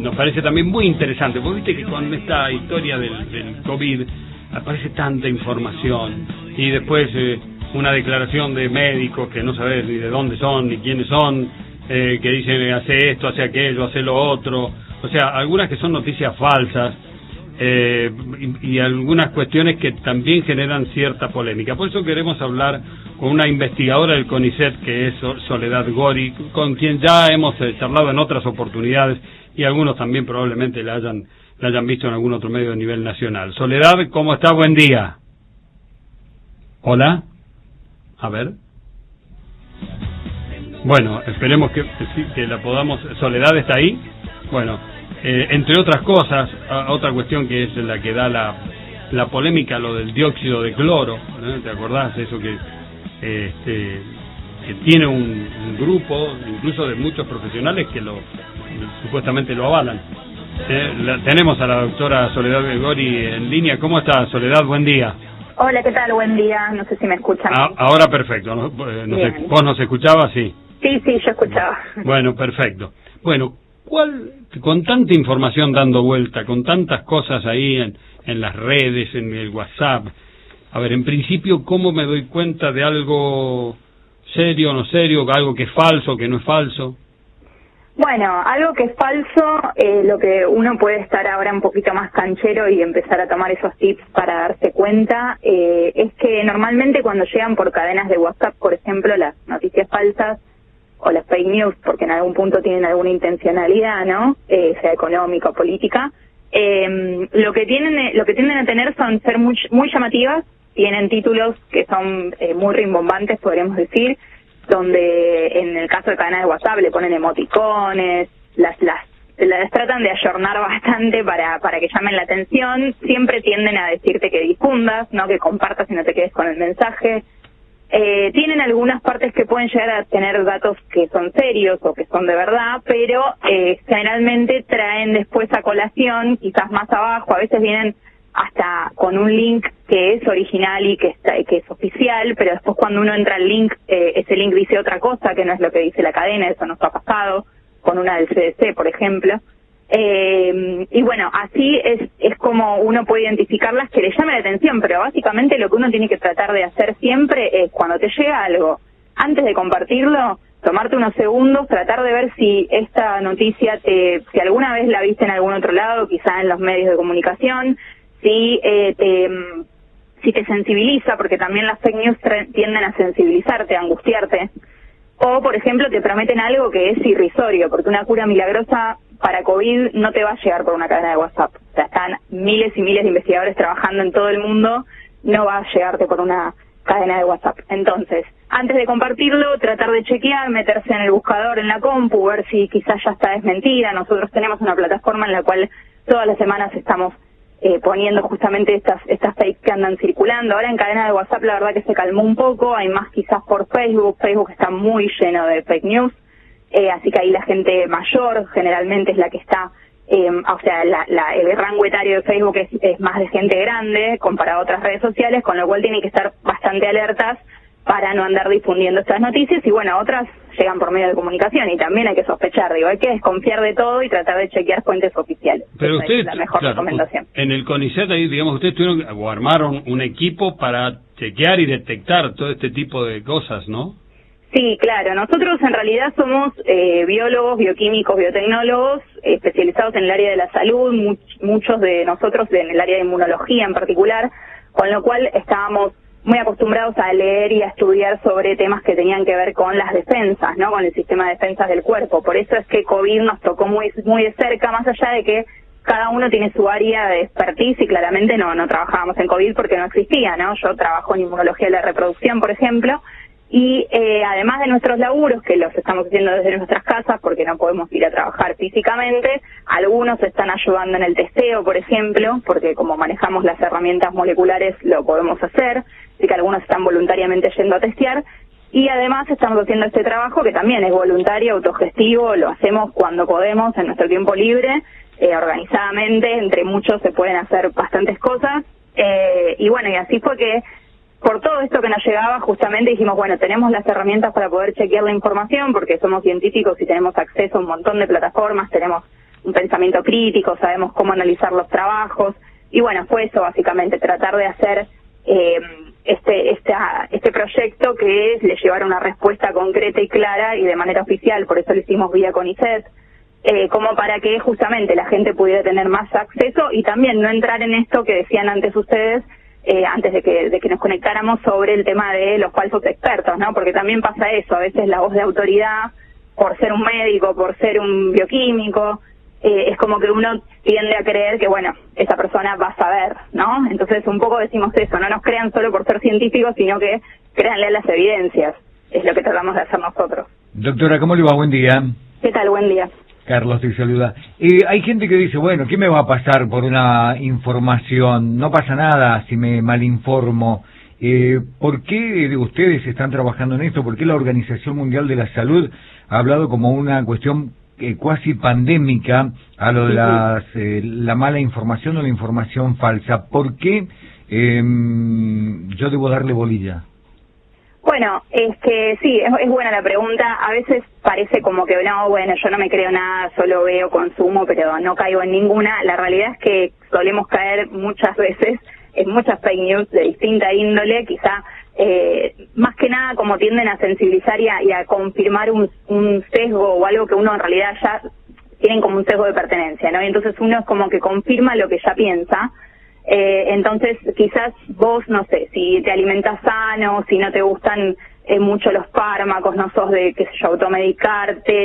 nos parece también muy interesante, porque viste que con esta historia del COVID aparece tanta información y después una declaración de médicos que no sabes ni de dónde son ni quiénes son, que dicen hace esto, hace aquello, hace lo otro, o sea, algunas que son noticias falsas, y algunas cuestiones que también generan cierta polémica. Por eso queremos hablar con una investigadora del CONICET, que es Soledad Gori, con quien ya hemos charlado en otras oportunidades y algunos también probablemente la hayan visto en algún otro medio a nivel nacional. Soledad, ¿cómo está? Buen día. Hola. A ver. Bueno, esperemos que la podamos... ¿Soledad está ahí? Bueno, entre otras cosas, otra cuestión que es la que da la polémica, lo del dióxido de cloro, ¿no? ¿Te acordás? Eso que tiene un grupo, incluso de muchos profesionales, que supuestamente lo avalan. Tenemos a la doctora Soledad Gori en línea. ¿Cómo está, Soledad? Buen día. Hola, ¿qué tal? Buen día. No sé si me escuchan. Ahora perfecto. ¿Vos nos escuchabas? Sí. Sí, yo escuchaba. Bueno, perfecto. Bueno, con tanta información dando vuelta, con tantas cosas ahí en las redes, en el WhatsApp, a ver, en principio, ¿cómo me doy cuenta de algo serio o no serio, algo que es falso, que no es falso? Bueno, algo que es falso, lo que uno puede estar ahora un poquito más canchero y empezar a tomar esos tips para darse cuenta, es que normalmente cuando llegan por cadenas de WhatsApp, por ejemplo, las noticias falsas o las fake news, porque en algún punto tienen alguna intencionalidad, ¿no? Sea económica o política, lo que tienden a tener son ser muy llamativas, tienen títulos que son muy rimbombantes, podríamos decir, donde en el caso de cadenas de WhatsApp le ponen emoticones, las tratan de ayornar bastante para que llamen la atención, siempre tienden a decirte que difundas, no que compartas y no te quedes con el mensaje. Tienen algunas partes que pueden llegar a tener datos que son serios o que son de verdad, pero generalmente traen después a colación, quizás más abajo, a veces vienen hasta con un link que es original y que es oficial, pero después cuando uno entra al link, ese link dice otra cosa que no es lo que dice la cadena. Eso nos ha pasado con una del CDC, por ejemplo. Y bueno, así es como uno puede identificarlas que le llame la atención, pero básicamente lo que uno tiene que tratar de hacer siempre es, cuando te llega algo, antes de compartirlo, tomarte unos segundos, tratar de ver si esta noticia si alguna vez la viste en algún otro lado, quizá en los medios de comunicación, si te sensibiliza, porque también las fake news tienden a sensibilizarte, a angustiarte, o por ejemplo te prometen algo que es irrisorio, porque una cura milagrosa para COVID no te va a llegar por una cadena de WhatsApp. O sea, están miles y miles de investigadores trabajando en todo el mundo, no va a llegarte por una cadena de WhatsApp. Entonces, antes de compartirlo, tratar de chequear, meterse en el buscador en la compu, ver si quizás ya está desmentida. Nosotros tenemos una plataforma en la cual todas las semanas estamos poniendo justamente estas fakes que andan circulando. Ahora en cadena de WhatsApp la verdad que se calmó un poco, hay más quizás por Facebook está muy lleno de fake news, así que ahí la gente mayor generalmente es la que está, o sea, el rango etario de Facebook es más de gente grande comparado a otras redes sociales, con lo cual tienen que estar bastante alertas para no andar difundiendo estas noticias. Y bueno, otras llegan por medio de comunicación y también hay que sospechar, hay que desconfiar de todo y tratar de chequear fuentes oficiales. Pero ustedes, es la mejor recomendación. En el CONICET ahí, digamos, ustedes tuvieron o armaron un equipo para chequear y detectar todo este tipo de cosas, ¿no? Sí, claro. Nosotros en realidad somos biólogos, bioquímicos, biotecnólogos, especializados en el área de la salud, muchos de nosotros en el área de inmunología en particular, con lo cual estábamos muy acostumbrados a leer y a estudiar sobre temas que tenían que ver con las defensas, ¿no? Con el sistema de defensas del cuerpo. Por eso es que COVID nos tocó muy de cerca, más allá de que cada uno tiene su área de expertise y claramente no trabajábamos en COVID porque no existía, ¿no? Yo trabajo en inmunología de la reproducción, por ejemplo, y además de nuestros laburos, que los estamos haciendo desde nuestras casas porque no podemos ir a trabajar físicamente, algunos están ayudando en el testeo, por ejemplo, porque como manejamos las herramientas moleculares lo podemos hacer, así que algunos están voluntariamente yendo a testear, y además estamos haciendo este trabajo que también es voluntario, autogestivo, lo hacemos cuando podemos, en nuestro tiempo libre, organizadamente, entre muchos se pueden hacer bastantes cosas, y bueno, y así fue que por todo esto que nos llegaba, justamente dijimos, bueno, tenemos las herramientas para poder chequear la información, porque somos científicos y tenemos acceso a un montón de plataformas, tenemos un pensamiento crítico, sabemos cómo analizar los trabajos, y bueno, fue eso básicamente, tratar de hacer este proyecto que es le llevar una respuesta concreta y clara y de manera oficial, por eso lo hicimos vía CONICET, como para que justamente la gente pudiera tener más acceso y también no entrar en esto que decían antes ustedes, antes de que nos conectáramos, sobre el tema de los falsos expertos, ¿no? Porque también pasa eso, a veces la voz de autoridad, por ser un médico, por ser un bioquímico, es como que uno tiende a creer que, bueno, esa persona va a saber, ¿no? Entonces un poco decimos eso, no nos crean solo por ser científicos, sino que créanle a las evidencias, es lo que tratamos de hacer nosotros. Doctora, ¿cómo le va? Buen día. ¿Qué tal? Buen día. Carlos te saluda. Hay gente que dice, bueno, ¿qué me va a pasar por una información? No pasa nada si me malinformo. ¿Por qué ustedes están trabajando en esto? ¿Por qué la Organización Mundial de la Salud ha hablado como una cuestión cuasi pandémica a lo de la mala información o la información falsa? ¿Por qué yo debo darle bolilla? Bueno, es que sí, es buena la pregunta. A veces parece como que no, bueno, yo no me creo nada, solo veo, consumo, pero no caigo en ninguna. La realidad es que solemos caer muchas veces en muchas fake news de distinta índole, quizá más que nada como tienden a sensibilizar y a confirmar un sesgo o algo que uno en realidad ya tienen como un sesgo de pertenencia, ¿no? Y entonces uno es como que confirma lo que ya piensa. Entonces quizás vos, no sé, si te alimentas sano, si no te gustan mucho los fármacos, no sos de, qué sé yo, automedicarte,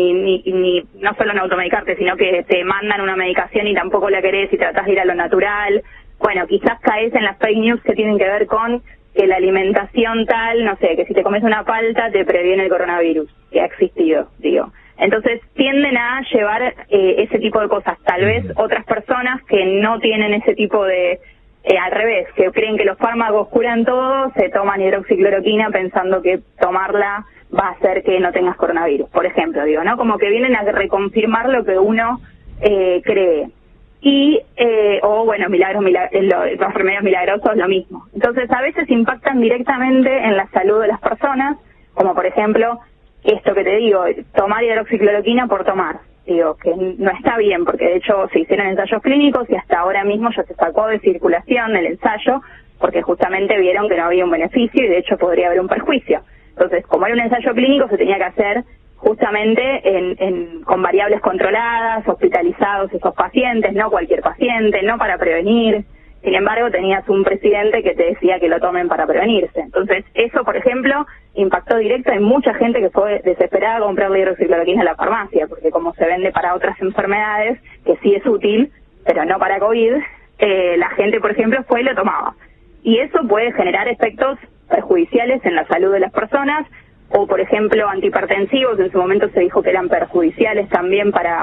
ni no solo no automedicarte, sino que te mandan una medicación y tampoco la querés y tratás de ir a lo natural. Bueno, quizás caes en las fake news que tienen que ver con que la alimentación tal, no sé, que si te comes una palta te previene el coronavirus, que ha existido, digo. Entonces tienden a llevar ese tipo de cosas. Tal vez otras personas que no tienen ese tipo de, al revés, que creen que los fármacos curan todo, se toman hidroxicloroquina pensando que tomarla va a hacer que no tengas coronavirus, por ejemplo, digo, ¿no? Como que vienen a reconfirmar lo que uno cree. Y, o bueno, los remedios milagrosos, lo mismo. Entonces a veces impactan directamente en la salud de las personas, como por ejemplo esto que te digo, tomar hidroxicloroquina por tomar, digo, que no está bien, porque de hecho se hicieron ensayos clínicos y hasta ahora mismo ya se sacó de circulación el ensayo, porque justamente vieron que no había un beneficio y de hecho podría haber un perjuicio. Entonces, como era un ensayo clínico, se tenía que hacer justamente con variables controladas, hospitalizados esos pacientes, no cualquier paciente, no para prevenir. Sin embargo, tenías un presidente que te decía que lo tomen para prevenirse. Entonces, eso, por ejemplo, impactó directo en mucha gente que fue desesperada a comprar la hidroxicloroquina en la farmacia, porque como se vende para otras enfermedades, que sí es útil, pero no para COVID, la gente, por ejemplo, fue y lo tomaba. Y eso puede generar efectos perjudiciales en la salud de las personas, o, por ejemplo, antihipertensivos, en su momento se dijo que eran perjudiciales también para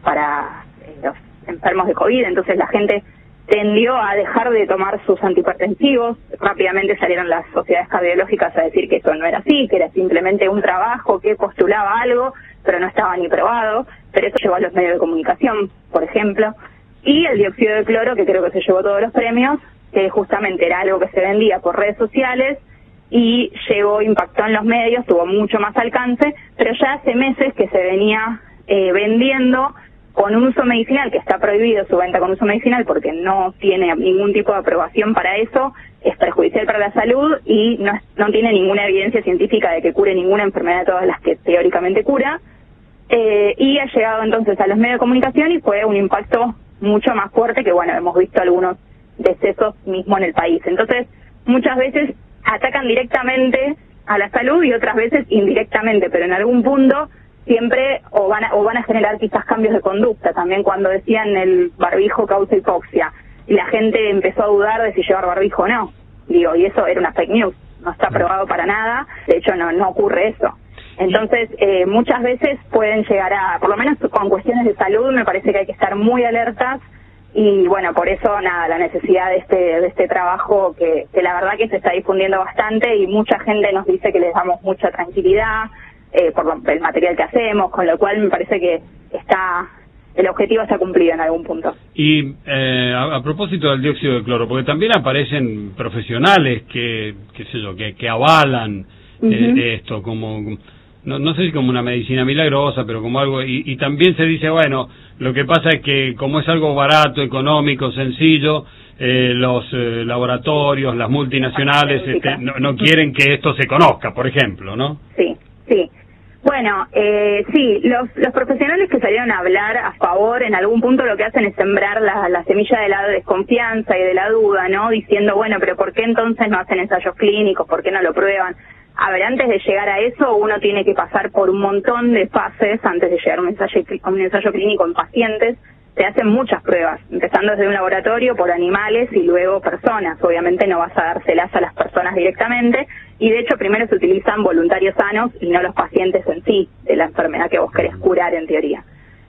los enfermos de COVID, entonces la gente tendió a dejar de tomar sus antihipertensivos. Rápidamente salieron las sociedades cardiológicas a decir que eso no era así, que era simplemente un trabajo que postulaba algo, pero no estaba ni probado, pero eso llevó a los medios de comunicación, por ejemplo. Y el dióxido de cloro, que creo que se llevó todos los premios, que justamente era algo que se vendía por redes sociales y impactó en los medios, tuvo mucho más alcance, pero ya hace meses que se venía vendiendo con un uso medicinal, que está prohibido su venta con uso medicinal porque no tiene ningún tipo de aprobación para eso, es perjudicial para la salud y no tiene ninguna evidencia científica de que cure ninguna enfermedad de todas las que teóricamente cura, y ha llegado entonces a los medios de comunicación y fue un impacto mucho más fuerte que, bueno, hemos visto algunos decesos mismo en el país. Entonces, muchas veces atacan directamente a la salud y otras veces indirectamente, pero en algún punto siempre o van a generar quizás cambios de conducta. También cuando decían el barbijo causa hipoxia y la gente empezó a dudar de si llevar barbijo o no, digo, y eso era una fake news, no está probado para nada, de hecho no ocurre eso. Entonces muchas veces pueden llegar a, por lo menos con cuestiones de salud, me parece que hay que estar muy alertas. Y bueno, por eso nada, la necesidad de este trabajo que la verdad que se está difundiendo bastante y mucha gente nos dice que les damos mucha tranquilidad por el material que hacemos, con lo cual me parece que el objetivo está cumplido en algún punto. Y a propósito del dióxido de cloro, porque también aparecen profesionales que avalan esto, como no sé si como una medicina milagrosa, pero como algo, y también se dice, bueno, lo que pasa es que como es algo barato, económico, sencillo, los laboratorios, las multinacionales no quieren que esto se conozca, por ejemplo, ¿no? Sí, sí. Bueno, sí, los profesionales que salieron a hablar a favor, en algún punto lo que hacen es sembrar la semilla de la desconfianza y de la duda, ¿no? Diciendo, bueno, pero ¿por qué entonces no hacen ensayos clínicos? ¿Por qué no lo prueban? A ver, antes de llegar a eso, uno tiene que pasar por un montón de fases antes de llegar a un ensayo clínico en pacientes. Se hacen muchas pruebas, empezando desde un laboratorio, por animales y luego personas. Obviamente no vas a dárselas a las personas directamente, y de hecho primero se utilizan voluntarios sanos y no los pacientes en sí de la enfermedad que vos querés curar en teoría.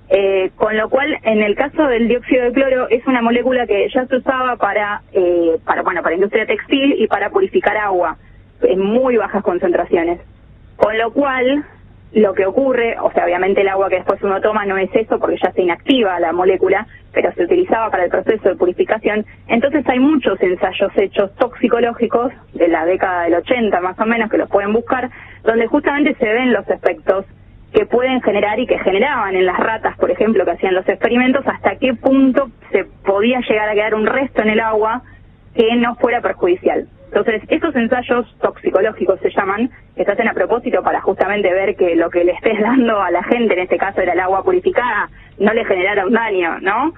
Con lo cual, en el caso del dióxido de cloro, es una molécula que ya se usaba para industria textil y para purificar agua en muy bajas concentraciones. Con lo cual, lo que ocurre, o sea, obviamente el agua que después uno toma no es eso porque ya se inactiva la molécula, pero se utilizaba para el proceso de purificación. Entonces hay muchos ensayos hechos toxicológicos de la década del 80 más o menos, que los pueden buscar, donde justamente se ven los efectos que pueden generar y que generaban en las ratas, por ejemplo, que hacían los experimentos, hasta qué punto se podía llegar a quedar un resto en el agua que no fuera perjudicial. Entonces, esos ensayos toxicológicos se llaman, que se hacen a propósito para justamente ver que lo que le estés dando a la gente, en este caso era el agua purificada, no le generara un daño, ¿no?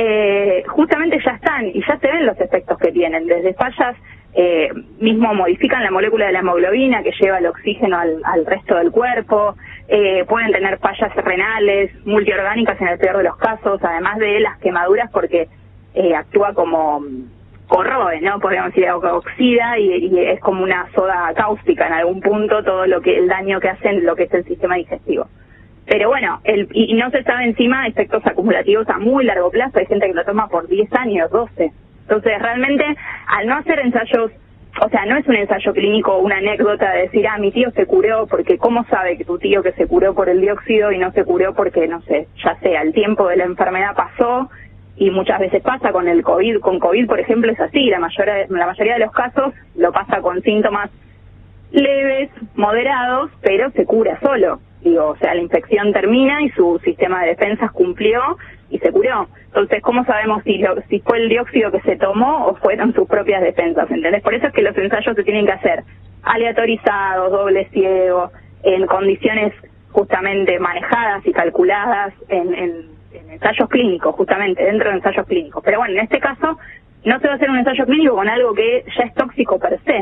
Justamente ya están y ya se ven los efectos que tienen, desde fallas, mismo modifican la molécula de la hemoglobina que lleva el oxígeno al resto del cuerpo, pueden tener fallas renales, multiorgánicas en el peor de los casos, además de las quemaduras porque actúa como corroe, ¿no? Podríamos decir, oxida y es como una soda cáustica en algún punto todo el daño que hacen lo que es el sistema digestivo. Pero bueno, y no se sabe encima efectos acumulativos a muy largo plazo, hay gente que lo toma por 10 años, 12. Entonces realmente, al no hacer ensayos, o sea, no es un ensayo clínico una anécdota de decir, mi tío se curó, porque ¿cómo sabe que tu tío que se curó por el dióxido y no se curó porque, no sé, ya sea, el tiempo de la enfermedad pasó? Y muchas veces pasa con el COVID, por ejemplo, es así, la mayoría de los casos lo pasa con síntomas leves, moderados, pero se cura solo. O sea, la infección termina y su sistema de defensas cumplió y se curó. Entonces, ¿cómo sabemos si fue el dióxido que se tomó o fueron sus propias defensas? ¿Entendés? Por eso es que los ensayos se tienen que hacer aleatorizados, doble ciego, en condiciones justamente manejadas y calculadas en ensayos clínicos, justamente, dentro de ensayos clínicos. Pero bueno, en este caso, no se va a hacer un ensayo clínico con algo que ya es tóxico per se,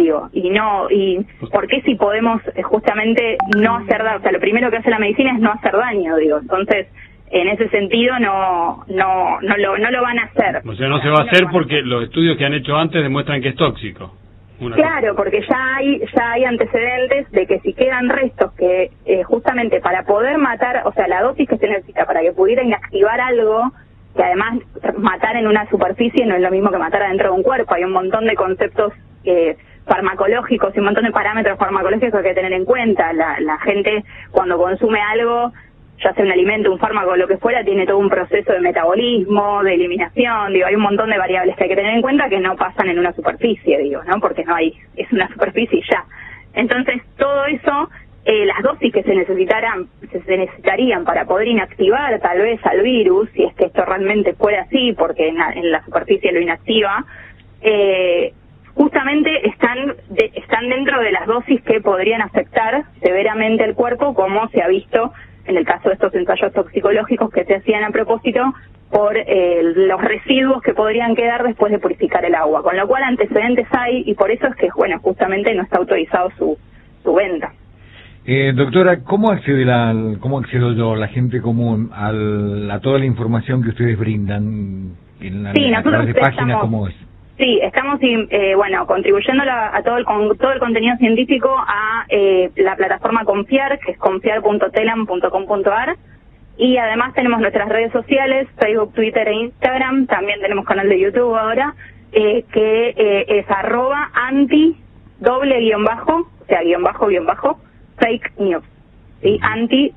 y ¿por qué si podemos justamente no hacer daño? O sea, lo primero que hace la medicina es no hacer daño, entonces, en ese sentido no lo van a hacer. O sea, no se va a hacer porque los estudios que han hecho antes demuestran que es tóxico. Claro, porque ya hay antecedentes de que si quedan restos que justamente para poder matar, o sea, la dosis que se necesita para que pudiera inactivar algo, que además matar en una superficie no es lo mismo que matar adentro de un cuerpo, hay un montón de conceptos farmacológicos y un montón de parámetros farmacológicos que hay que tener en cuenta. La gente cuando consume algo, ya sea un alimento, un fármaco, lo que fuera, tiene todo un proceso de metabolismo, de eliminación, hay un montón de variables que hay que tener en cuenta que no pasan en una superficie, ¿no? Porque es una superficie y ya. Entonces, todo eso, las dosis que se necesitarían para poder inactivar tal vez al virus, si es que esto realmente fuera así, porque en la superficie lo inactiva, justamente están dentro de las dosis que podrían afectar severamente al cuerpo, como se ha visto en el caso de estos ensayos toxicológicos que se hacían a propósito por los residuos que podrían quedar después de purificar el agua, con lo cual antecedentes hay y por eso es que, justamente no está autorizado su venta. Doctora, ¿cómo accedo yo, la gente común, a toda la información que ustedes brindan a través de páginas como es? Sí, estamos contribuyendo a todo el contenido científico a la plataforma Confiar, que es confiar.telam.com.ar, y además tenemos nuestras redes sociales, Facebook, Twitter e Instagram, también tenemos canal de YouTube ahora, que es @anti _, o sea, _, fake news, ¿sí? Anti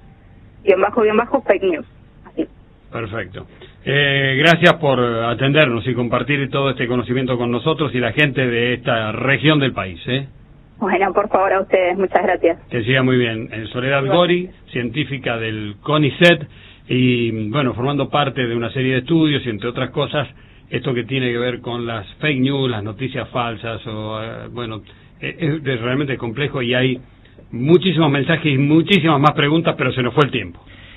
_ fake news, así. Perfecto. Gracias por atendernos y compartir todo este conocimiento con nosotros y la gente de esta región del país. Bueno, por favor, a ustedes, muchas gracias. Que siga muy bien. Soledad Gori, científica del CONICET, y bueno, formando parte de una serie de estudios y entre otras cosas, esto que tiene que ver con las fake news, las noticias falsas, bueno, es realmente complejo y hay muchísimos mensajes y muchísimas más preguntas, pero se nos fue el tiempo.